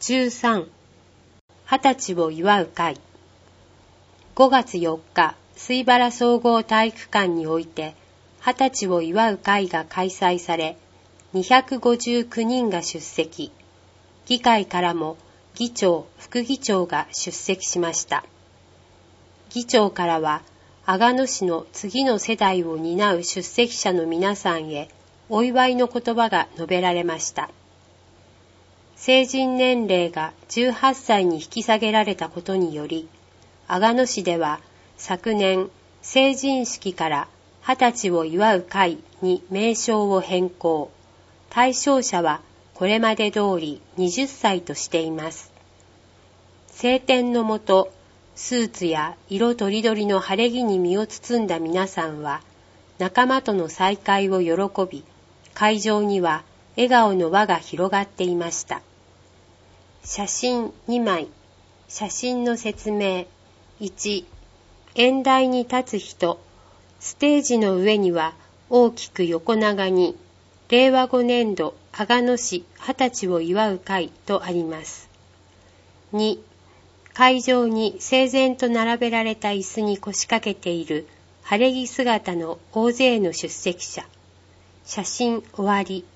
13、20歳を祝う会。5月4日、水原総合体育館において、20歳を祝う会が開催され、259人が出席。議会からも議長、副議長が出席しました。議長からは、阿賀野市の次の世代を担う出席者の皆さんへ、お祝いの言葉が述べられました。成人年齢が18歳に引き下げられたことにより、阿賀野市では昨年、成人式から20歳を祝う会に名称を変更。対象者はこれまで通り20歳としています。晴天のもと、スーツや色とりどりの晴れ着に身を包んだ皆さんは、仲間との再会を喜び、会場には笑顔の輪が広がっていました。写真2枚。写真の説明。1、演台に立つ人。ステージの上には大きく横長に、令和5年度阿賀野市20歳を祝う会とあります。2、会場に整然と並べられた椅子に腰掛けている晴れ着姿の大勢の出席者。写真終わり。